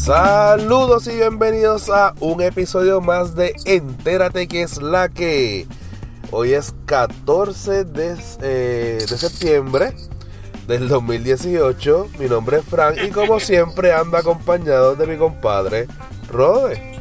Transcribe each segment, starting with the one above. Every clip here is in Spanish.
Saludos y bienvenidos a un episodio más de Entérate que es la que. Hoy es 14 de septiembre del 2018. Mi nombre es Frank y como siempre ando acompañado de mi compadre Rode.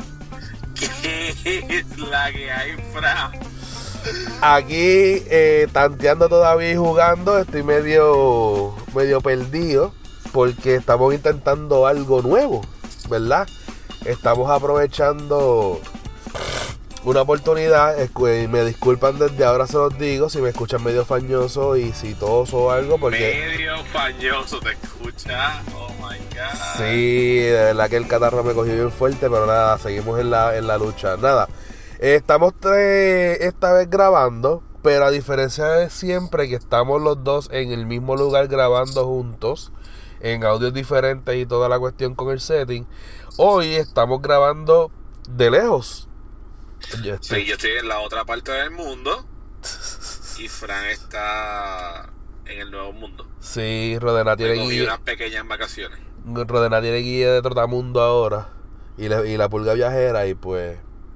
¿Qué es la que hay, Frank? Aquí tanteando todavía y jugando. Estoy medio perdido porque estamos intentando algo nuevo, ¿verdad? Estamos aprovechando una oportunidad. Me disculpan desde ahora, se los digo si me escuchan medio fañoso y si toso o algo, porque medio fañoso te escucha. Oh my god. sí, de verdad que el catarro me cogió bien fuerte, pero nada, seguimos en la lucha. Nada, estamos esta vez grabando, pero a diferencia de siempre que estamos los dos en el mismo lugar grabando juntos, en audios diferentes y toda la cuestión con el setting, hoy estamos grabando de lejos. Sí, yo estoy en la otra parte del mundo y Frank está en el nuevo mundo. Sí, Rodena tiene guía unas pequeñas vacaciones. Rodena tiene guía de Trotamundo ahora y la pulga viajera y pues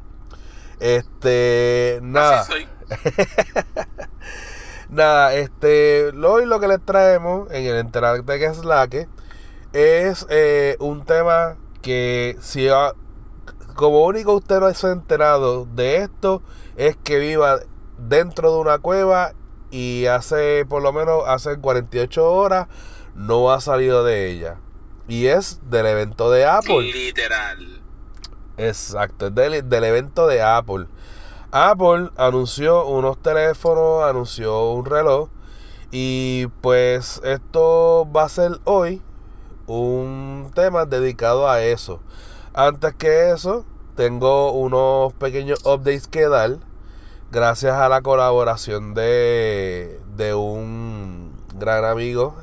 nada. Así soy. Nada, hoy lo que les traemos en el Entérate que es la que es un tema que si como único usted no se ha enterado de esto es que viva dentro de una cueva y por lo menos hace 48 horas no ha salido de ella. Y es del evento de Apple. Literal. Exacto, es del evento de Apple. Apple anunció unos teléfonos, anunció un reloj y pues esto va a ser hoy un tema dedicado a eso. Antes que eso, tengo unos pequeños updates que dar gracias a la colaboración de un gran amigo.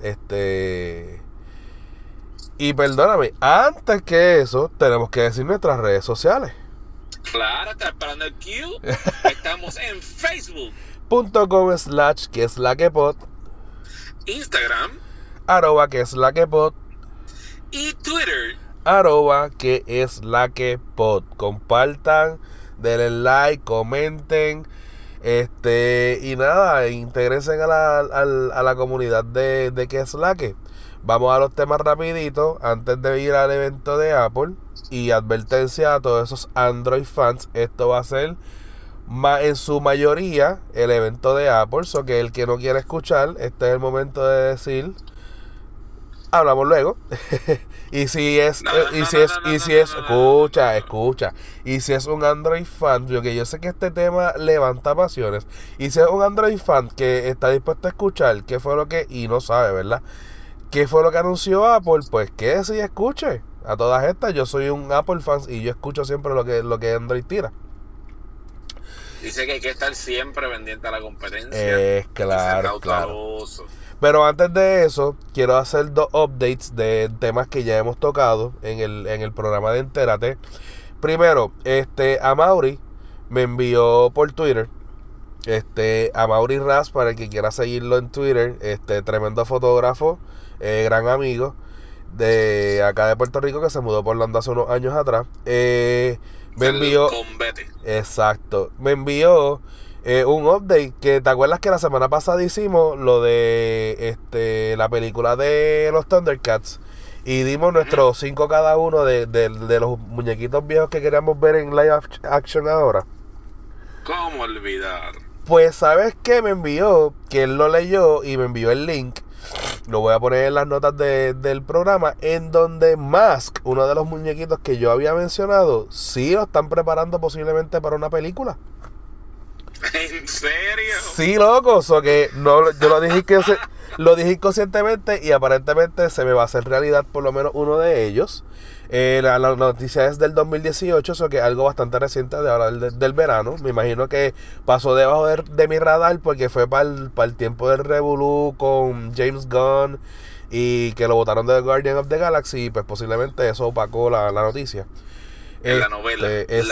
Y perdóname, antes que eso, tenemos que decir nuestras redes sociales. Claro, está esperando el Q. Estamos en Facebook.com/ que es la que pod, Instagram, @ que es la que pod, y Twitter, @ que es la que pod. Compartan, denle like, comenten, y nada, integrense a la comunidad de que es la que. Vamos a los temas rapidito antes de ir al evento de Apple. Y advertencia a todos esos Android fans, esto va a ser en su mayoría el evento de Apple, so que el que no quiera escuchar, este es el momento de decir hablamos luego. Y si es escucha, y si es un Android fan, yo sé que este tema levanta pasiones, y si es un Android fan que está dispuesto a escuchar qué fue lo que, y no sabe, ¿verdad?, qué fue lo que anunció Apple, pues que sí escuche. A todas estas, yo soy un Apple fan y yo escucho siempre lo que Android tira. Dice que hay que estar siempre pendiente a la competencia. Claro. Pero antes de eso, quiero hacer 2 updates de temas que ya hemos tocado en el programa de Entérate. Primero, Amaury me envió por Twitter. Amaury Raz, para el que quiera seguirlo en Twitter, tremendo fotógrafo, gran amigo de acá de Puerto Rico que se mudó por Orlando hace unos años atrás. Me envió un update que te acuerdas que la semana pasada hicimos lo de la película de los Thundercats y dimos nuestros 5 cada uno de los muñequitos viejos que queríamos ver en live action ahora. ¿Cómo olvidar? Pues sabes qué me envió, que él lo leyó y me envió el link. Lo voy a poner en las notas del programa, en donde Mask, uno de los muñequitos que yo había mencionado, sí lo están preparando posiblemente para una película. ¿En serio? Sí, loco, que no, yo lo dije inconscientemente y aparentemente se me va a hacer realidad por lo menos uno de ellos. La noticia es del 2018, que es algo bastante reciente de ahora del verano. Me imagino que pasó debajo de mi radar porque fue para el tiempo del revolú con James Gunn y que lo botaron de Guardian of the Galaxy y pues posiblemente eso opacó la noticia. La novela.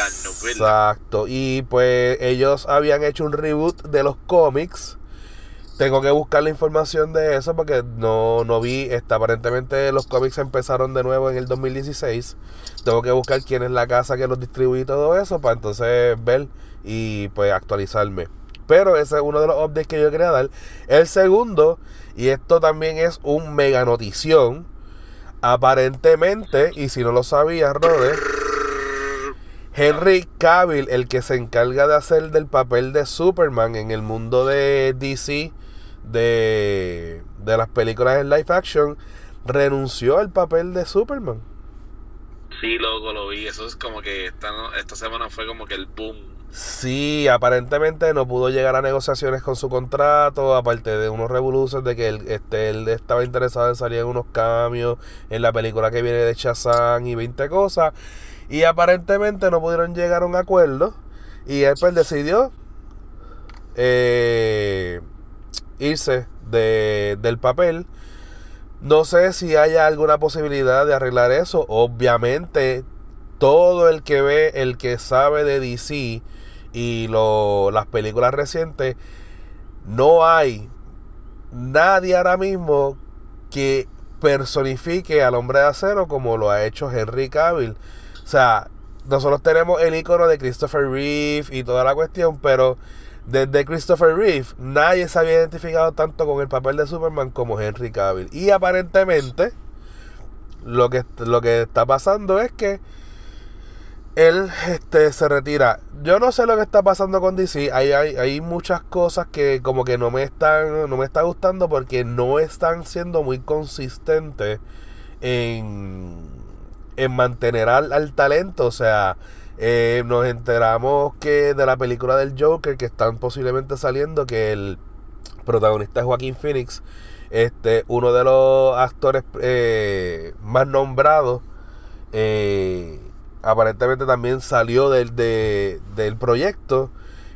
Exacto. Y pues ellos habían hecho un reboot de los cómics Tengo que buscar la información de eso porque no vi. Aparentemente los cómics empezaron de nuevo en el 2016. Tengo que buscar quién es la casa que los distribuye y todo eso para entonces ver y pues actualizarme. Pero ese es uno de los updates que yo quería dar. El segundo, y esto también es un mega notición. Aparentemente, y si no lo sabías, Rode, Henry Cavill, el que se encarga de hacer del papel de Superman en el mundo de DC, de las películas en live action, renunció al papel de Superman. Sí, loco, lo vi. Eso es como que esta semana fue como que el boom. Sí, aparentemente no pudo llegar a negociaciones con su contrato, aparte de unos revoluciones de que él estaba interesado en salir en unos cambios en la película que viene de Shazam y 20 cosas. Y aparentemente no pudieron llegar a un acuerdo. Y él pues decidió irse del papel. No sé si haya alguna posibilidad de arreglar eso. Obviamente, todo el que ve, el que sabe de DC y las películas recientes, no hay nadie ahora mismo que personifique al Hombre de Acero como lo ha hecho Henry Cavill. O sea, nosotros tenemos el icono de Christopher Reeve y toda la cuestión, pero desde Christopher Reeve nadie se había identificado tanto con el papel de Superman como Henry Cavill. Y aparentemente lo que está pasando es que él se retira. Yo no sé lo que está pasando con DC. Hay muchas cosas que como que no me está gustando porque no están siendo muy consistentes en mantener al talento. O sea, nos enteramos que de la película del Joker que están posiblemente saliendo, que el protagonista es Joaquin Phoenix, uno de los actores más nombrados, aparentemente también salió del proyecto.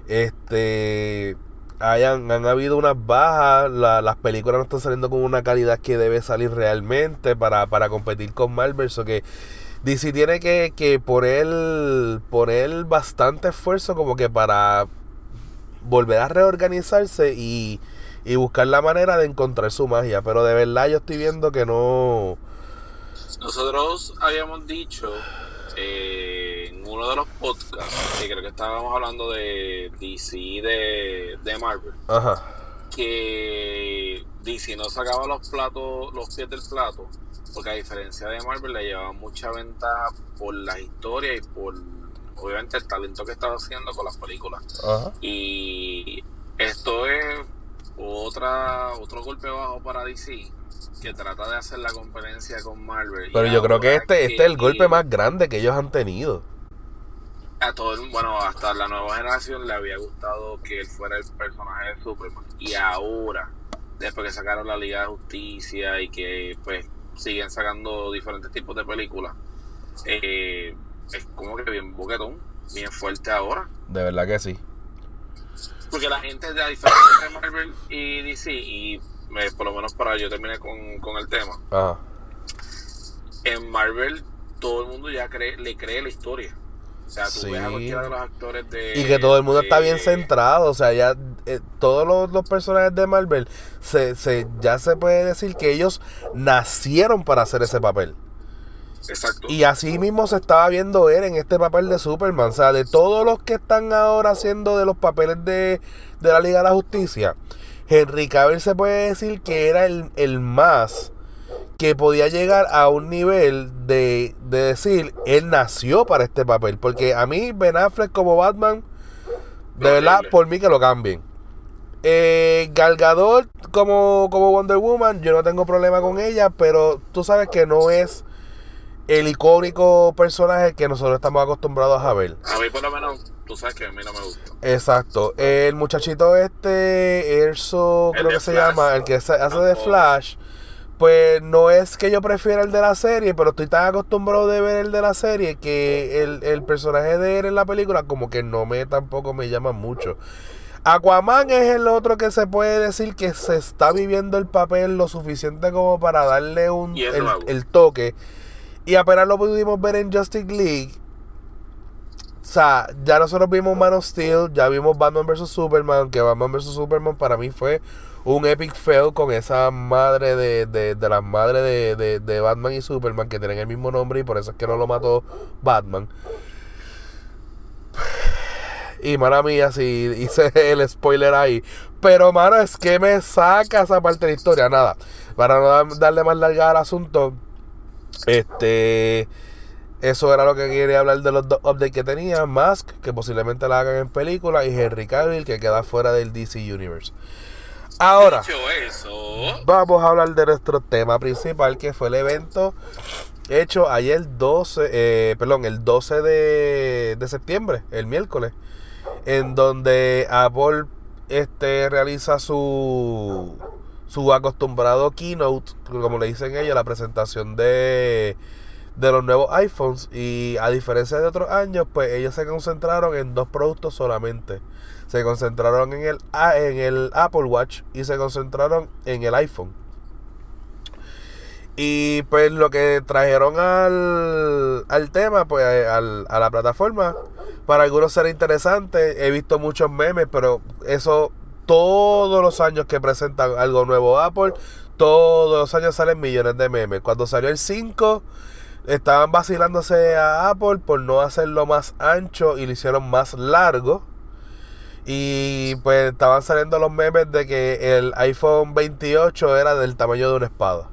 Han habido unas bajas, las películas no están saliendo con una calidad que debe salir realmente para competir con Marvel. So que DC tiene que poner bastante esfuerzo como que para volver a reorganizarse y buscar la manera de encontrar su magia. Pero de verdad yo estoy viendo que no. Nosotros habíamos dicho en uno de los podcasts, que creo que estábamos hablando de DC de Marvel, Ajá. que DC no sacaba los pies del plato, porque a diferencia de Marvel le llevaba mucha ventaja por las historias y por obviamente el talento que estaba haciendo con las películas. Ajá. Y esto es otro golpe bajo para DC, que trata de hacer la competencia con Marvel. Pero yo creo que este es el golpe más grande que ellos han tenido. Hasta la nueva generación le había gustado que él fuera el personaje de Superman. Y ahora, después que sacaron la Liga de Justicia y que pues siguen sacando diferentes tipos de películas, es como que bien boquetón, bien fuerte ahora. De verdad que sí. Porque la gente de la diferencia de Marvel y DC, y por lo menos para yo terminé con el tema. Ajá. En Marvel todo el mundo ya le cree la historia. O sea, tú ves a cualquiera de los actores y que todo el mundo está bien centrado. O sea, ya todos los personajes de Marvel ya se puede decir que ellos nacieron para hacer ese papel. Exacto. Y así mismo se estaba viendo él en este papel de Superman. O sea, de todos los que están ahora haciendo de los papeles de la Liga de la Justicia, Henry Cavill se puede decir que era el más que podía llegar a un nivel de decir, él nació para este papel. Porque a mí Ben Affleck como Batman, de verdad, por mí que lo cambien. Gal Gadot como Wonder Woman, yo no tengo problema con ella, pero tú sabes que no es el icónico personaje que nosotros estamos acostumbrados a ver. A mí por lo menos, tú sabes que a mí no me gusta. Exacto. El muchachito Erso, creo que se llama, el que hace de Flash, pues no es que yo prefiera el de la serie, pero estoy tan acostumbrado de ver el de la serie que el personaje de él en la película como que tampoco me llama mucho. Aquaman es el otro que se puede decir que se está viviendo el papel lo suficiente como para darle el toque. Y apenas lo pudimos ver en Justice League, O sea, ya nosotros vimos Man of Steel, ya vimos Batman vs Superman, que Batman vs Superman para mí fue un epic fail con esa madre de las madres de Batman y Superman que tienen el mismo nombre y por eso es que no lo mató Batman. Y mala mía, si hice el spoiler ahí. Pero mano, es que me saca esa parte de la historia. Nada, para no darle más larga al asunto, eso era lo que quería hablar de los dos updates que tenía. Mask, que posiblemente la hagan en película, y Henry Cavill, que queda fuera del DC Universe. Ahora, Dicho eso, vamos a hablar de nuestro tema principal, que fue el evento hecho ayer el 12 de septiembre, el miércoles, en donde Apple realiza su acostumbrado keynote, como le dicen ellos, la presentación de los nuevos iPhones. Y a diferencia de otros años, pues ellos se concentraron en dos productos solamente. Se concentraron en el Apple Watch y se concentraron en el iPhone. Y pues lo que trajeron al tema, pues a la plataforma, para algunos será interesante. He visto muchos memes, pero eso todos los años que presentan algo nuevo Apple, todos los años salen millones de memes. Cuando salió el 5, estaban vacilándose a Apple por no hacerlo más ancho y lo hicieron más largo. Y pues estaban saliendo los memes de que el iPhone 28 era del tamaño de una espada.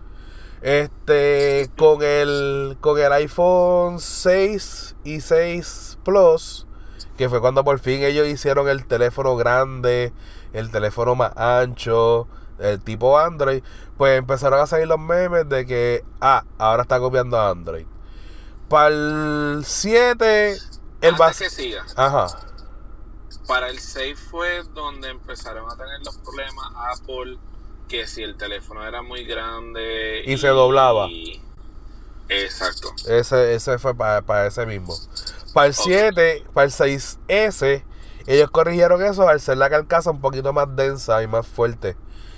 Con el iPhone 6 y 6 Plus, que fue cuando por fin ellos hicieron el teléfono grande, el teléfono más ancho, el tipo Android, pues empezaron a salir los memes de que ahora está copiando a Android. Para el 7, que siga. Ajá. Para el 6 fue donde empezaron a tener los problemas Apple, que si el teléfono era muy grande y se doblaba. Exacto. Ese fue para ese mismo. Para el 7, para el 6S, ellos corrigieron eso al ser la carcasa un poquito más densa y más fuerte.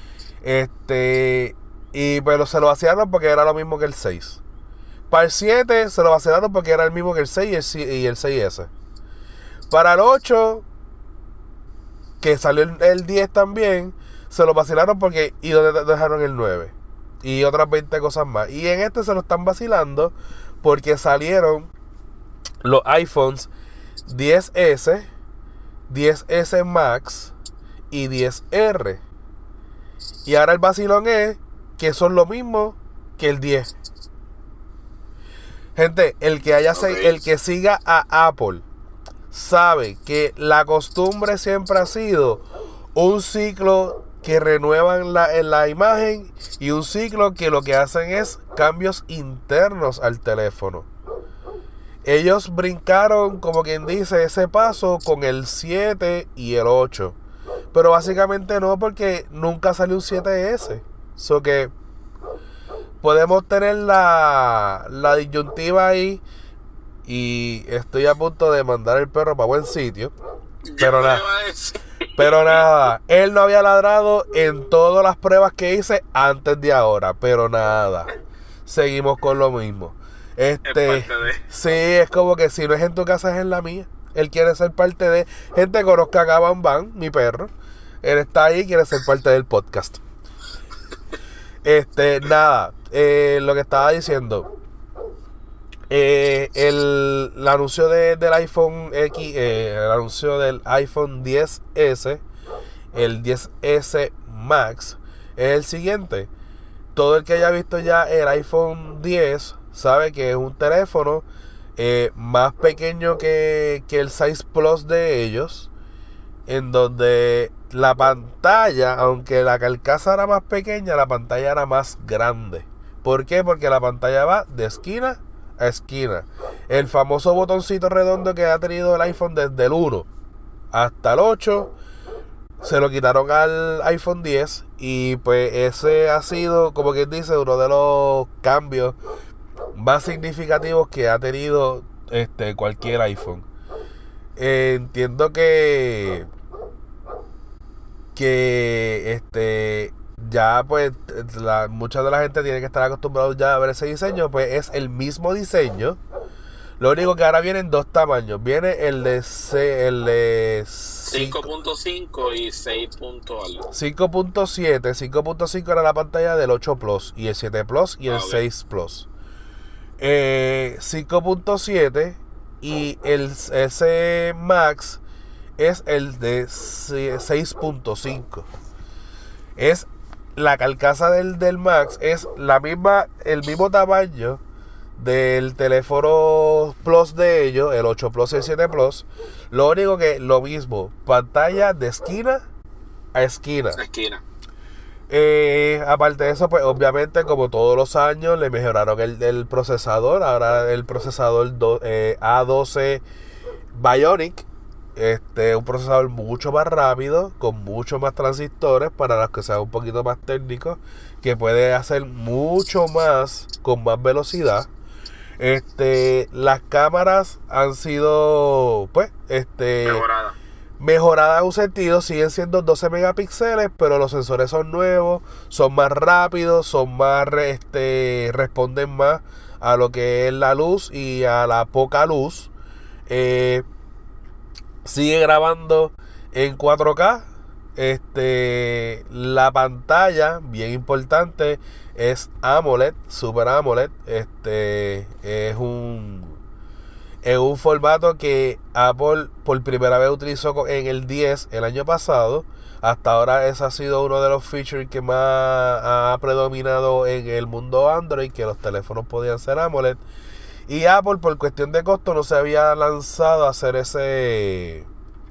Pero se lo vaciaron porque era lo mismo que el 6. Para el 7 se lo vaciaron porque era el mismo que el 6 y el 6S. Para el 8, que salió el 10 también, se lo vacilaron porque y donde dejaron el 9 y otras 20 cosas más. Y en se lo están vacilando porque salieron los iPhones 10S, 10S Max y 10R. Y ahora el vacilón es que son lo mismo que el 10. Gente, el que siga a Apple sabe que la costumbre siempre ha sido un ciclo que renuevan la imagen y un ciclo que lo que hacen es cambios internos al teléfono. Ellos brincaron, como quien dice, ese paso con el 7 y el 8. Pero básicamente no, porque nunca salió un 7S. So que podemos tener la disyuntiva ahí. Y estoy a punto de mandar el perro para buen sitio. Pero nada, él no había ladrado en todas las pruebas que hice antes de ahora. Pero nada, seguimos con lo mismo. Sí, es como que si no es en tu casa es en la mía. Él quiere ser parte de... Gente, conozca a Bam Bam, mi perro. Él está ahí y quiere ser parte del podcast. Nada, lo que estaba diciendo... el anuncio del iPhone X, el anuncio del iPhone 10S, el 10S Max, es el siguiente. Todo el que haya visto ya el iPhone 10 sabe que es un teléfono más pequeño que el 6 Plus de ellos, en donde la pantalla, aunque la carcasa era más pequeña, la pantalla era más grande. ¿Por qué? Porque la pantalla va de esquina a esquina. El famoso botoncito redondo que ha tenido el iPhone desde el 1 hasta el 8 se lo quitaron al iPhone 10 y pues ese ha sido, como quien dice, uno de los cambios más significativos que ha tenido cualquier iPhone. Entiendo que ya pues mucha de la gente tiene que estar acostumbrado ya a ver ese diseño. Pues es el mismo diseño. Lo único que ahora vienen dos tamaños. Viene el de 5.5 y 6. Algo. 5.7. 5.5 era la pantalla del 8 Plus y el 7 Plus y el 6 Plus. 5.7 y el S Max es el de 6.5. Es la carcasa del Max, es el mismo tamaño del teléfono Plus de ellos, el 8 Plus y el 7 Plus. Lo único que lo mismo, pantalla de esquina a esquina. Aparte de eso, pues obviamente como todos los años le mejoraron el procesador. Ahora el procesador A12 Bionic, un procesador mucho más rápido, con muchos más transistores para los que sean un poquito más técnicos, que puede hacer mucho más con más velocidad. Las cámaras han sido mejoradas en un sentido, siguen siendo 12 megapíxeles, pero los sensores son nuevos, son más rápidos, responden más a lo que es la luz y a la poca luz. Sigue grabando en 4K. La pantalla, bien importante, es AMOLED, Super AMOLED. Es un formato que Apple por primera vez utilizó en el 10 el año pasado. Hasta ahora ese ha sido uno de los features que más ha predominado en el mundo Android, que los teléfonos podían ser AMOLED. Y Apple, por cuestión de costo, no se había lanzado a hacer ese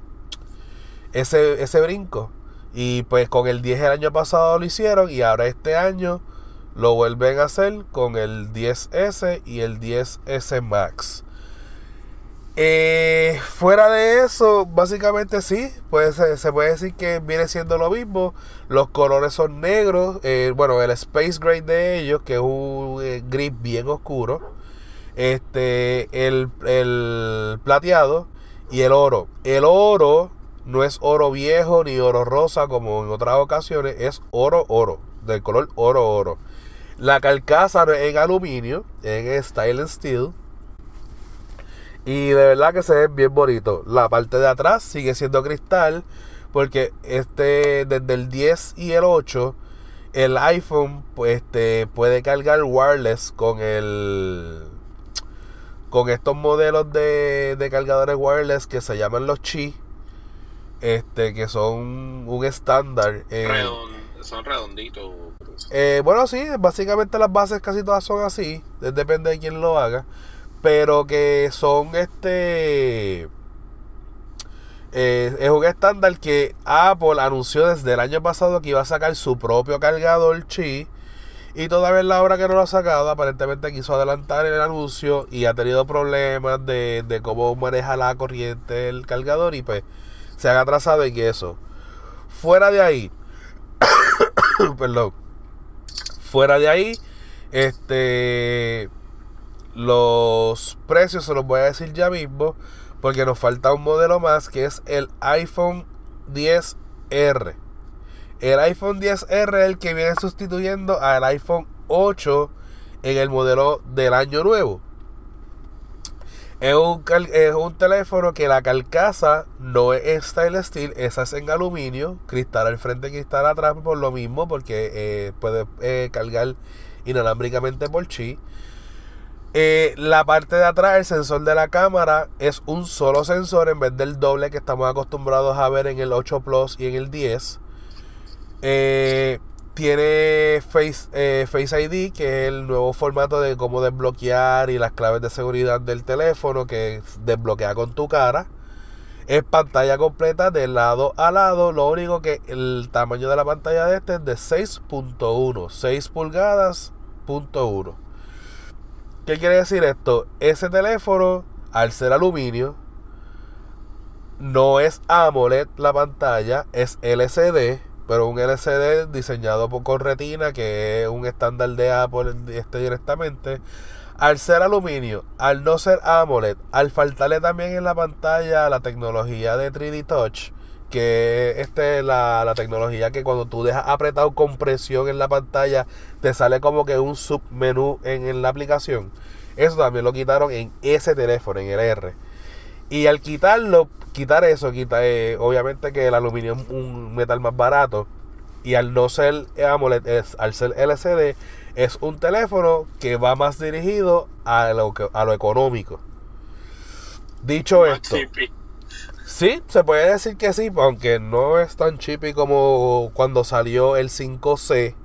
brinco. Y pues con el 10 el año pasado lo hicieron, y ahora este año lo vuelven a hacer con el 10S y el 10S Max. Fuera de eso, básicamente sí, pues se puede decir que viene siendo lo mismo. Los colores son negros, el Space Gray de ellos, que es un gris bien oscuro, el plateado y el oro. El oro no es oro viejo ni oro rosa como en otras ocasiones, es oro, del color oro. La carcasa no es en aluminio, es en Stainless Steel. Y de verdad que se ve bien bonito. La parte de atrás sigue siendo cristal, porque desde el 10 y el 8 el iPhone puede cargar wireless con estos modelos de cargadores wireless que se llaman los Qi, que son un estándar. Son redonditos. Sí, básicamente las bases casi todas son así, depende de quién lo haga. Pero que son es un estándar que Apple anunció desde el año pasado que iba a sacar su propio cargador Qi, y todavía es la hora que no lo ha sacado. Aparentemente quiso adelantar el anuncio y ha tenido problemas de cómo maneja la corriente el cargador, y pues se han atrasado en eso. Fuera de ahí los precios se los voy a decir ya mismo, porque nos falta un modelo más, que es el iPhone XR. El iPhone XR es el que viene sustituyendo al iPhone 8 en el modelo del año nuevo. Es un teléfono que la carcasa no es stainless steel, esa es en aluminio, cristal al frente y cristal atrás, por lo mismo, porque puede cargar inalámbricamente por Qi. La parte de atrás, el sensor de la cámara, es un solo sensor en vez del doble que estamos acostumbrados a ver en el 8 Plus y en el 10. Tiene Face ID, que es el nuevo formato de cómo desbloquear y las claves de seguridad del teléfono, que desbloquea con tu cara. Es pantalla completa de lado a lado. Lo único que el tamaño de la pantalla de es de 6.1, 6 pulgadas, .1. ¿Qué quiere decir esto? Ese teléfono, al ser aluminio, no es AMOLED la pantalla, es LCD, pero un LCD diseñado con retina, que es un estándar de Apple directamente. Al ser aluminio, al no ser AMOLED, al faltarle también en la pantalla la tecnología de 3D Touch, que es la tecnología que cuando tú dejas apretado con presión en la pantalla te sale como que un submenú en la aplicación. Eso también lo quitaron en ese teléfono, en el R. Y al quitar eso, obviamente que el aluminio es un metal más barato. Y al no ser AMOLED, al ser LCD, es un teléfono que va más dirigido a lo económico. Dicho esto, sí, se puede decir que sí, aunque no es tan chippy como cuando salió el 5C.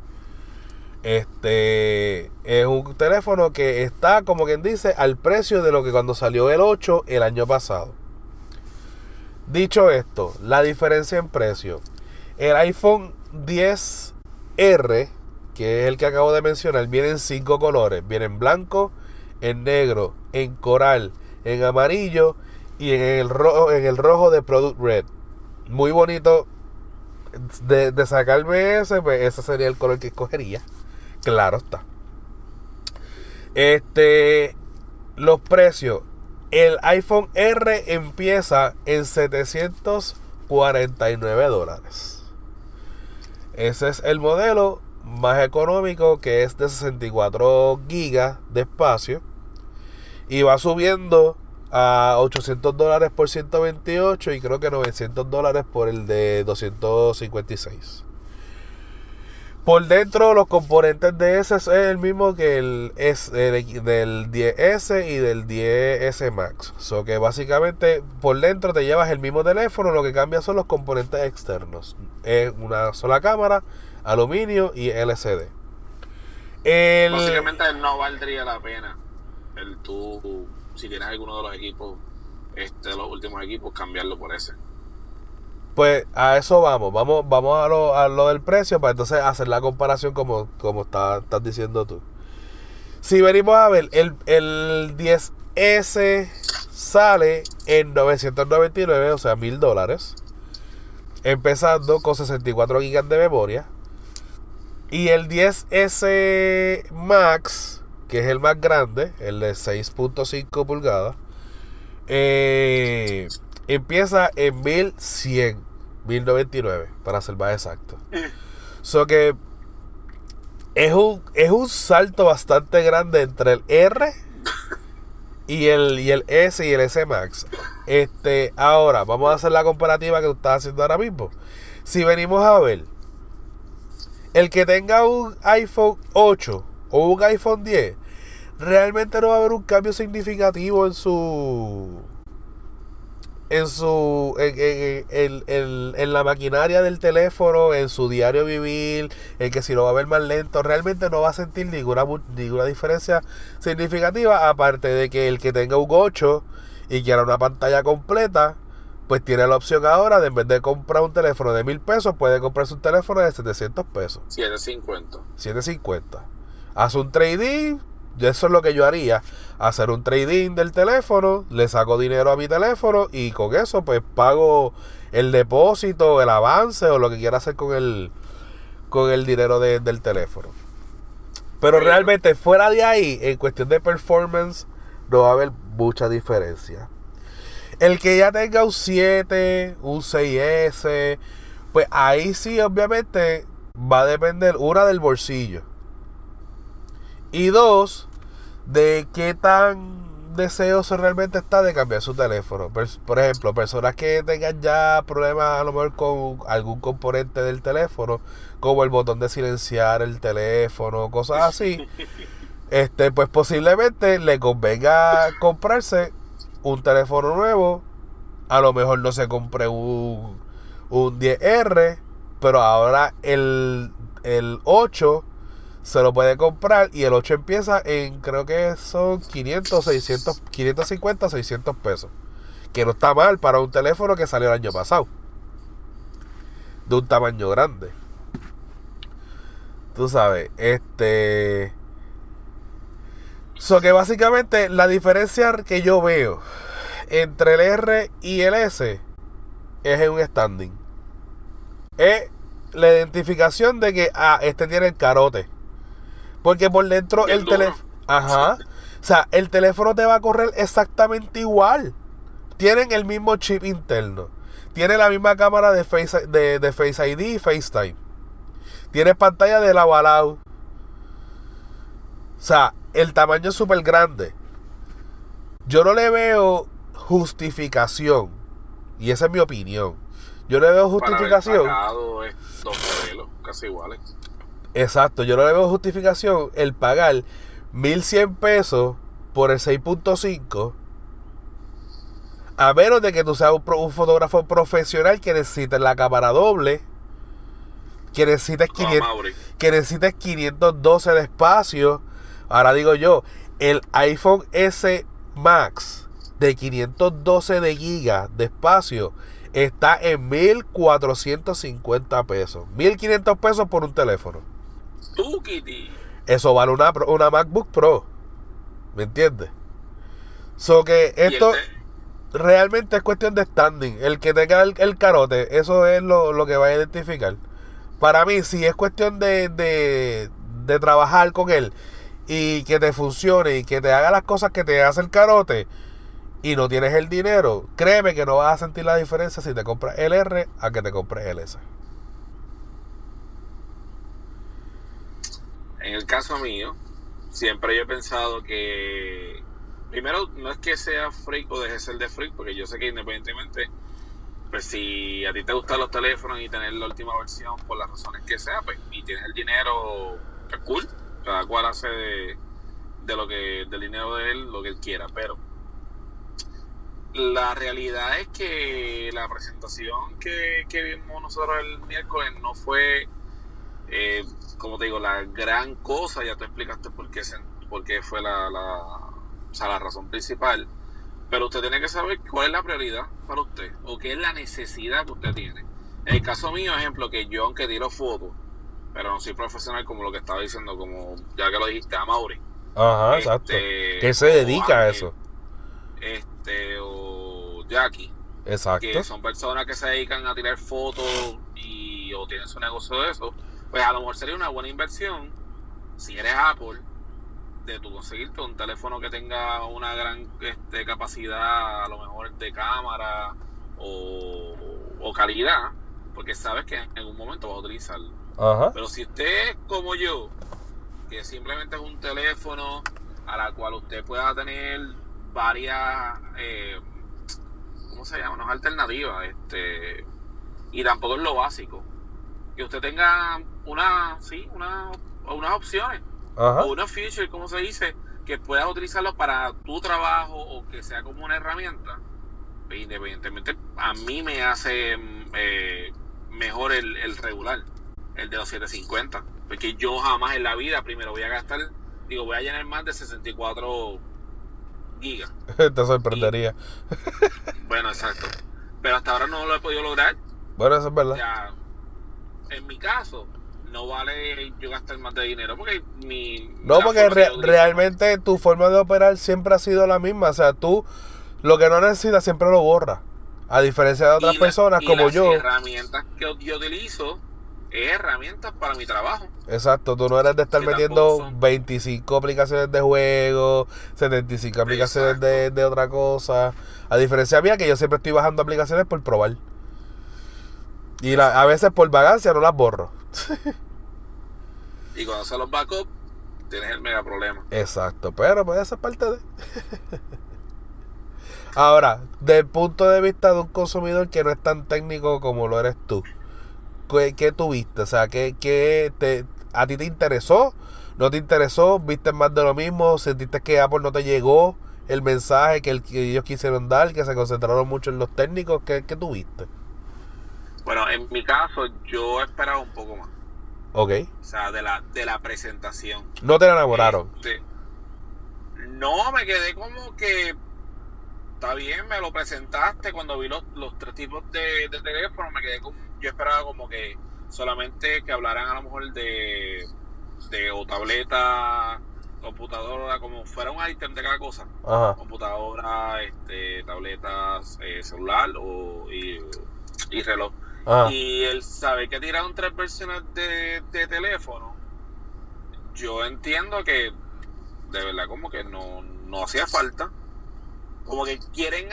Es un teléfono que está, como quien dice, al precio de lo que cuando salió el 8 el año pasado. Dicho esto, la diferencia en precio. El iPhone XR, que es el que acabo de mencionar, viene en 5 colores. Viene en blanco, en negro, en coral, en amarillo y en el rojo de Product Red. Muy bonito. De sacarme ese, pues ese sería el color que escogería. Claro está. Los precios. El iPhone R empieza en $749. Ese es el modelo más económico, que es de 64 gigas de espacio. Y va subiendo a $800 por 128 y creo que $900 por el de 256. Por dentro, los componentes de ese es el mismo que del 10S y del 10S Max. So que básicamente por dentro te llevas el mismo teléfono, lo que cambia son los componentes externos. Es una sola cámara, aluminio y LCD. Básicamente no valdría la pena si tienes alguno de los equipos, los últimos equipos, cambiarlo por ese. Pues a eso vamos a lo del precio para entonces hacer la comparación como estás diciendo tú. Si venimos a ver, el 10S sale en $999, o sea, $1,000, empezando con 64 GB de memoria. Y el 10S Max, que es el más grande, el de 6.5 pulgadas, empieza en 1,100, 1,099 para ser más exacto. So que es un salto bastante grande entre el R y el S y el S Max. Ahora vamos a hacer la comparativa que tú estás haciendo ahora mismo. Si venimos a ver, el que tenga un iPhone 8 o un iPhone 10, realmente no va a haber un cambio significativo en la maquinaria del teléfono, en su diario vivir, en que si lo va a ver más lento, realmente no va a sentir ninguna diferencia significativa, aparte de que el que tenga un 8 y quiera una pantalla completa, pues tiene la opción ahora de, en vez de comprar un teléfono de $1,000, puede comprarse un teléfono de $700. $750. Hace un trading. Eso es lo que yo haría, hacer un trading del teléfono, le saco dinero a mi teléfono y con eso pues pago el depósito, el avance o lo que quiera hacer con el dinero del teléfono. Pero realmente fuera de ahí, en cuestión de performance, no va a haber mucha diferencia. El que ya tenga un 7, un 6S, pues ahí sí obviamente va a depender, una, del bolsillo, y dos, de qué tan deseoso realmente está de cambiar su teléfono. Por ejemplo, personas que tengan ya problemas a lo mejor con algún componente del teléfono, como el botón de silenciar el teléfono, cosas así, pues posiblemente le convenga comprarse un teléfono nuevo. A lo mejor no se compre un 10R, pero ahora el 8 se lo puede comprar, y el 8 empieza en, creo que son 550, 600 pesos. Que no está mal para un teléfono que salió el año pasado, de un tamaño grande. Tú sabes, so que básicamente la diferencia que yo veo entre el R y el S es en un standing. Es la identificación de que tiene el carote. Porque por dentro el teléfono... Ajá. O sea, el teléfono te va a correr exactamente igual. Tienen el mismo chip interno. Tiene la misma cámara de Face ID y FaceTime. Tiene pantalla de lado a lado. O sea, el tamaño es súper grande. yo no le veo justificación, y esa es mi opinión. Yo le veo justificación. Para haber pagado es dos modelos casi iguales. Exacto, yo no le veo justificación el pagar 1,100 pesos por el 6.5, a menos de que tú seas un fotógrafo profesional que necesites la cámara doble, que necesites 512 de espacio. Ahora digo yo, el iPhone S Max de 512 de gigas de espacio está en 1,450 pesos. 1,500 pesos por un teléfono. Tú, Kitty. Eso vale una MacBook Pro. ¿Me entiendes? So que esto realmente es cuestión de standing. El que tenga el carote, eso es lo que va a identificar. Para mí, si es cuestión de trabajar con él y que te funcione y que te haga las cosas que te hace el carote y no tienes el dinero, créeme que no vas a sentir la diferencia si te compras el R a que te compres el S. En el caso mío, siempre yo he pensado que, primero, no es que sea freak o deje de ser de freak, porque yo sé que independientemente, pues si a ti te gustan los teléfonos y tener la última versión por las razones que sea, pues, y tienes el dinero, pues cool, cada cual hace del dinero de él lo que él quiera, pero la realidad es que la presentación que vimos nosotros el miércoles no fue, como te digo, la gran cosa. Ya te explicaste por qué fue la razón principal, pero usted tiene que saber cuál es la prioridad para usted o qué es la necesidad que usted tiene. En el caso mío, ejemplo, que yo aunque tiro fotos, pero no soy profesional, como lo que estaba diciendo, como ya que lo dijiste a Mauri. Ajá, exacto. Que se dedica a eso. O Jackie. Exacto. Que son personas que se dedican a tirar fotos o tienen su negocio de eso. Pues a lo mejor sería una buena inversión, si eres Apple, de tú conseguirte un teléfono que tenga una gran capacidad, a lo mejor de cámara o calidad, porque sabes que en algún momento vas a utilizarlo. Ajá. Pero si usted es como yo, que simplemente es un teléfono a la cual usted pueda tener varias, ¿cómo se llama? Unas alternativas, y tampoco es lo básico. Que usted tenga unas opciones. Ajá. O unos features, como se dice, que puedas utilizarlo para tu trabajo o que sea como una herramienta. Independientemente, a mí me hace mejor el regular, el de los 750, porque yo jamás en la vida primero voy a llenar más de 64 gigas. Te sorprendería. Bueno, exacto. Pero hasta ahora no lo he podido lograr. Bueno, eso es verdad. O sea, en mi caso, no vale yo gastar más de dinero porque realmente tu forma de operar siempre ha sido la misma. O sea, tú lo que no necesitas siempre lo borras. A diferencia de otras personas como yo. Las herramientas que yo utilizo es herramientas para mi trabajo. Exacto, tú no eres de estar metiendo 25 aplicaciones de juego, 75 aplicaciones de otra cosa. A diferencia mía, que yo siempre estoy bajando aplicaciones por probar. Y a veces por vagancia no las borro. Y cuando son los backups, tienes el mega problema. Exacto, pero pues esa es parte de... Ahora, desde el punto de vista de un consumidor que no es tan técnico como lo eres tú, ¿qué tuviste? O sea, ¿a ti te interesó? ¿No te interesó? ¿Viste más de lo mismo? ¿Sentiste que Apple no te llegó el mensaje que ellos quisieron dar? ¿Que se concentraron mucho en los técnicos? ¿Qué tuviste? Bueno, en mi caso, yo esperaba un poco más. Ok. O sea, de la presentación. ¿No te enamoraron? No, me quedé como que... Está bien, me lo presentaste. Cuando vi los tres tipos de teléfono, yo esperaba como que solamente que hablaran a lo mejor de o tableta, computadora, como fuera un ítem de cada cosa. Ajá. Computadora, tabletas, celular y reloj. Ajá. Y el saber que tiraron 3 versiones de teléfono, yo entiendo que de verdad como que no hacía falta. Como que quieren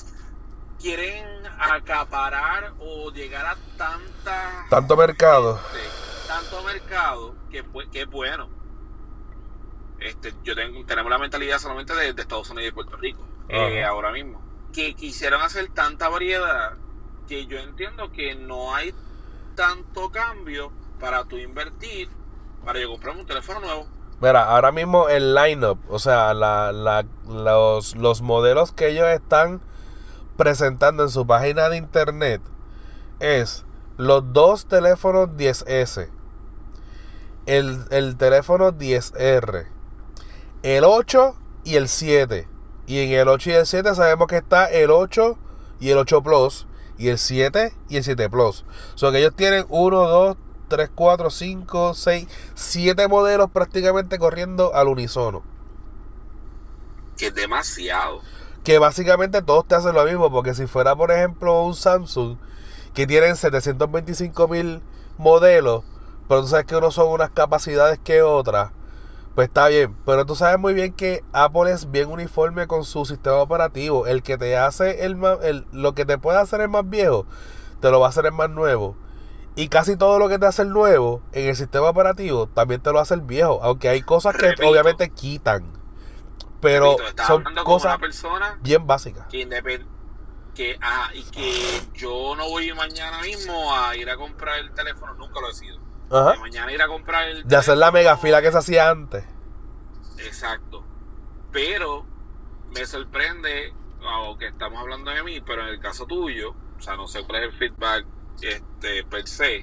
acaparar o llegar a tanto mercado. Tanto mercado que es bueno. Tenemos la mentalidad solamente de Estados Unidos y Puerto Rico. ahora mismo. Que quisieron hacer tanta variedad que yo entiendo que no hay tanto cambio para tú invertir, para yo comprarme un teléfono nuevo. Mira, ahora mismo el lineup, o sea, los modelos que ellos están presentando en su página de internet es los dos teléfonos 10S, el teléfono 10R, el 8 y el 7. Y en el 8 y el 7 sabemos que está el 8 y el 8 Plus, y el 7 y el 7 Plus. O sea que ellos tienen 1, 2, 3, 4, 5, 6, 7 modelos prácticamente corriendo al unísono. Que es demasiado. Que básicamente todos te hacen lo mismo, porque si fuera por ejemplo un Samsung que tienen 725,000 modelos, pero tú sabes que unos son unas capacidades que otras, pues está bien. Pero tú sabes muy bien que Apple es bien uniforme con su sistema operativo. El que te hace lo que te puede hacer el más viejo, te lo va a hacer el más nuevo. Y casi todo lo que te hace el nuevo en el sistema operativo también te lo hace el viejo, aunque hay cosas que obviamente quitan, pero son cosas bien básicas y que yo no voy mañana mismo a ir a comprar el teléfono, nunca lo he sido. Mañana ir a comprar el teléfono, de hacer la mega fila que se hacía antes. Exacto. Pero me sorprende, aunque estamos hablando de mí, pero en el caso tuyo, o sea, no sé cuál es el feedback per se.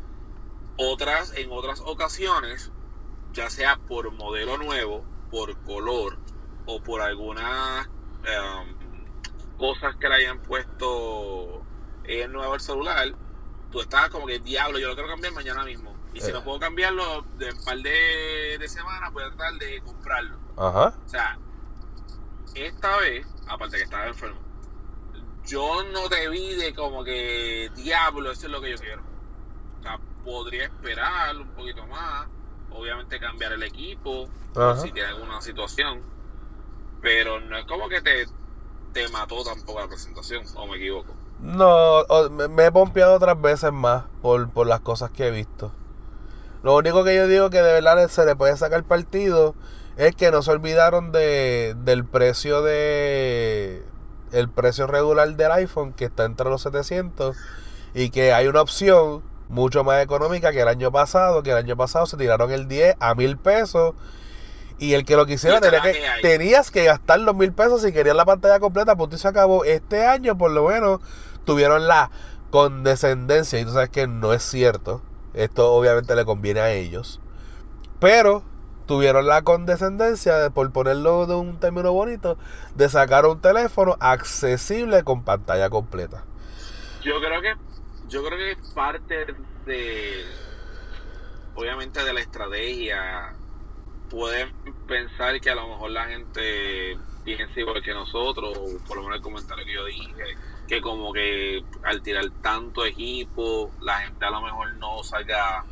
En otras ocasiones, ya sea por modelo nuevo, por color o por algunas cosas que le hayan puesto en nuevo el celular, tú estás como que diablo, yo lo quiero cambiar mañana mismo. Y si no puedo cambiarlo de un par de semanas, voy a tratar de comprarlo. Ajá. O sea, esta vez, aparte que estaba enfermo, yo no te vi de como que diablo, eso es lo que yo quiero. O sea, podría esperar un poquito más, obviamente cambiar el equipo, si tiene alguna situación, pero no es como que te mató tampoco la presentación, o me equivoco. No, me he pompeado otras veces más por las cosas que he visto. Lo único que yo digo que de verdad se le puede sacar partido es que no se olvidaron del precio el precio regular del iPhone, que está entre los 700, y que hay una opción mucho más económica que el año pasado, se tiraron el 10 a $1,000, y el que lo quisiera tenías que gastar los $1,000 si querías la pantalla completa, punto y se acabó. Este año por lo menos tuvieron la condescendencia, y tú sabes que no es cierto, esto obviamente le conviene a ellos, pero tuvieron la condescendencia, por ponerlo de un término bonito, de sacar un teléfono accesible con pantalla completa. Yo creo que es parte de, obviamente, de la estrategia. Pueden pensar que a lo mejor la gente piensa igual que nosotros, o por lo menos el comentario que yo dije, que como que al tirar tanto equipo, la gente a lo mejor no salga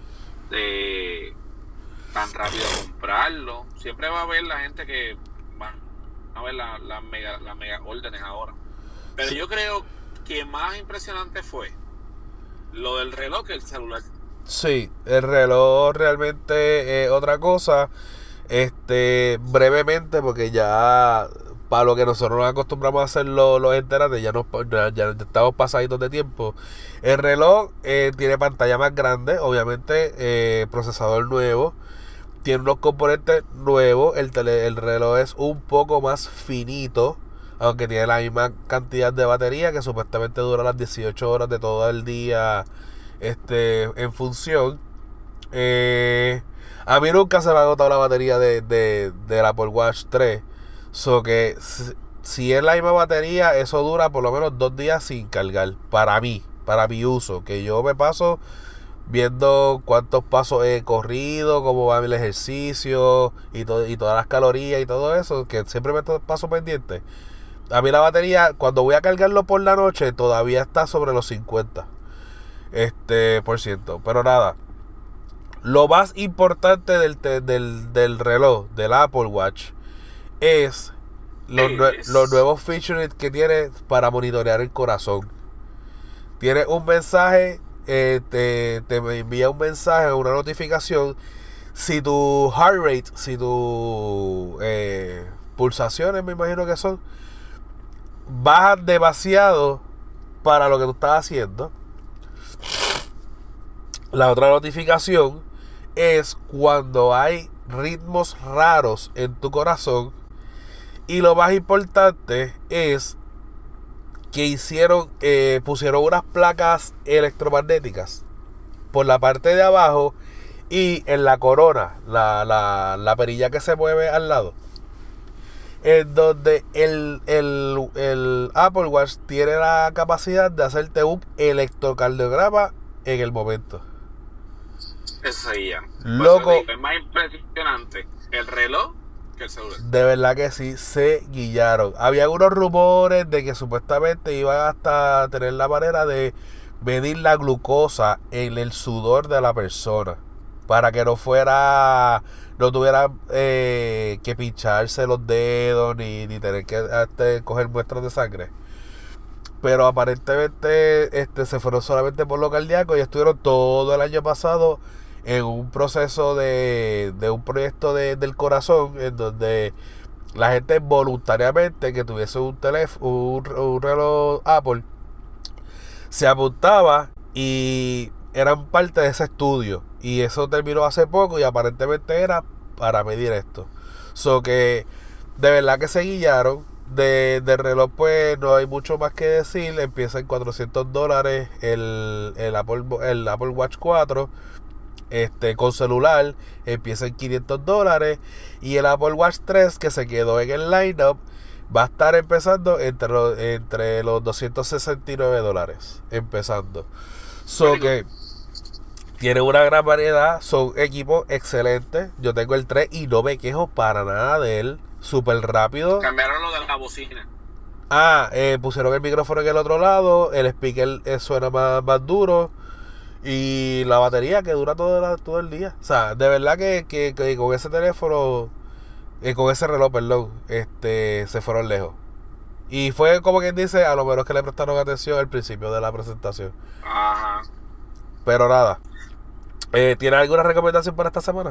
tan rápido a comprarlo. Siempre va a haber la gente que va a ver las mega órdenes ahora. Pero yo creo que más impresionante fue lo del reloj que el celular. Sí, el reloj realmente es otra cosa. Brevemente, porque ya para lo que nosotros nos acostumbramos a hacer los enterantes, ya estamos pasaditos de tiempo. El reloj tiene pantalla más grande, obviamente, procesador nuevo, tiene unos componentes nuevos, el reloj es un poco más finito, aunque tiene la misma cantidad de batería, que supuestamente dura las 18 horas de todo el día en función. A mí nunca se me ha agotado la batería del Apple Watch 3. So que si es la misma batería, eso dura por lo menos 2 días sin cargar. Para mi uso. Que yo me paso viendo cuántos pasos he corrido, cómo va el ejercicio y todas las calorías y todo eso. Que siempre me paso pendiente. A mí la batería, cuando voy a cargarlo por la noche, todavía está sobre los 50%. Pero nada. Lo más importante del reloj, del Apple Watch, es los nuevos features que tiene para monitorear el corazón. Tiene un mensaje, te envía un mensaje, una notificación, si tu heart rate, si tu pulsaciones, me imagino que son, bajan demasiado para lo que tú estás haciendo. La otra notificación es cuando hay ritmos raros en tu corazón. Y lo más importante es que pusieron unas placas electromagnéticas por la parte de abajo y en la corona, la perilla que se mueve al lado, en donde el Apple Watch tiene la capacidad de hacerte un electrocardiograma en el momento. Eso seguía. Loco. Es más impresionante el reloj que el celular. De verdad que sí, se guillaron. Había unos rumores de que supuestamente iban hasta tener la manera de medir la glucosa en el sudor de la persona, para que no tuviera que pincharse los dedos ni tener que coger muestras de sangre. Pero aparentemente se fueron solamente por lo cardíaco y estuvieron todo el año pasado en un proceso de un proyecto del corazón, en donde la gente voluntariamente que tuviese un reloj Apple se apuntaba y eran parte de ese estudio, y eso terminó hace poco y aparentemente era para medir esto. So que de verdad que se guillaron. De reloj pues no hay mucho más que decir. Empieza en $400 el Apple Watch 4 con celular, empieza en $500, y el Apple Watch 3, que se quedó en el lineup, va a estar empezando entre los $269 empezando. So que tiene una gran variedad, son equipos excelentes. Yo tengo el 3 y no me quejo para nada de él. Súper rápido. Cambiaron lo de la bocina. Pusieron el micrófono en el otro lado. El speaker suena más duro. Y la batería que dura todo el día. O sea, de verdad que con ese teléfono, con ese reloj, perdón, se fueron lejos. Y fue como quien dice, a lo menos que le prestaron atención al principio de la presentación. Ajá. Pero nada. ¿Tienes alguna recomendación para esta semana?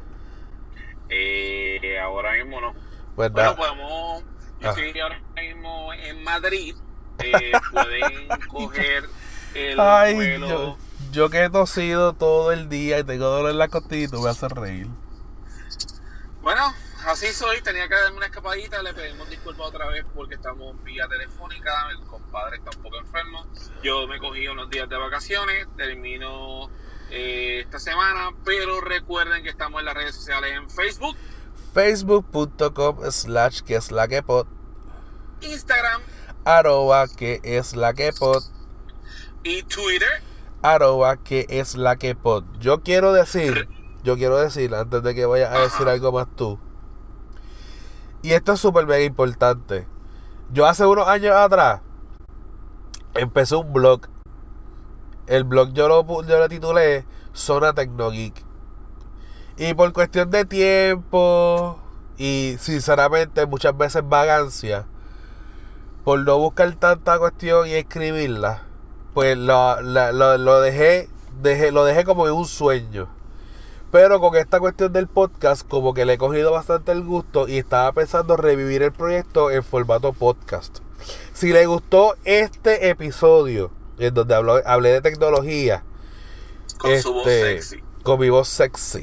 Ahora mismo no. Pues bueno, podemos. Yo estoy ahora mismo en Madrid. Pueden coger el vuelo. Yo que he tosido todo el día y tengo dolor en la costilla y tú me haces reír. Bueno, así soy. Tenía que darme una escapadita. Le pedimos disculpas otra vez porque estamos vía telefónica. El compadre está un poco enfermo. Yo me cogí unos días de vacaciones. Termino esta semana. Pero recuerden que estamos en las redes sociales en Facebook. Facebook.com/queslaquepod. Instagram. @queslaquepod. Y Twitter. @queslaquepod. Yo quiero decir, antes de que vayas a decir algo más tú, y esto es súper mega importante. Yo hace unos años atrás empecé un blog. El blog yo lo titulé Zona Tecnogeek. Y por cuestión de tiempo y sinceramente muchas veces vagancia, por no buscar tanta cuestión y escribirla, pues lo dejé como en un sueño. Pero con esta cuestión del podcast, como que le he cogido bastante el gusto y estaba pensando revivir el proyecto en formato podcast. Si le gustó este episodio, en donde hablé de tecnología, con su voz sexy, con mi voz sexy,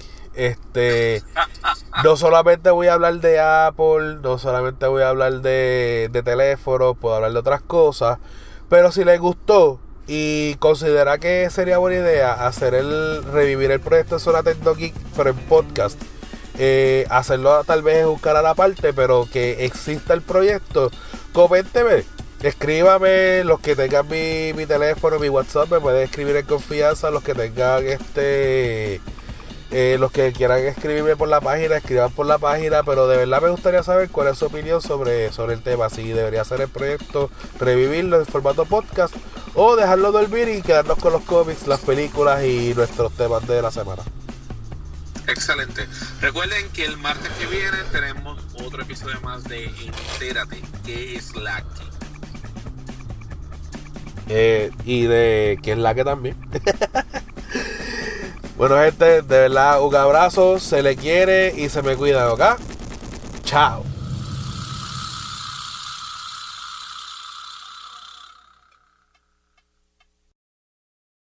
no solamente voy a hablar de Apple, no solamente voy a hablar de teléfonos, puedo hablar de otras cosas, pero si les gustó y considera que sería buena idea revivir el proyecto de Zona Tecnogeek, pero en podcast, hacerlo tal vez en un canal aparte, pero que exista el proyecto, coménteme, escríbame. Los que tengan mi teléfono, mi WhatsApp, me pueden escribir en confianza. Los que tengan los que quieran escribirme por la página, escriban por la página. Pero de verdad me gustaría saber cuál es su opinión sobre el tema. Si debería ser el proyecto, revivirlo en formato podcast, o dejarlo dormir y quedarnos con los cómics, las películas y nuestros temas de la semana. Excelente. Recuerden que el martes que viene tenemos otro episodio más de Entérate, que es la que. Y de que es la que también. Bueno, gente, de verdad, un abrazo, se le quiere y se me cuidan, ¿ok? Chao.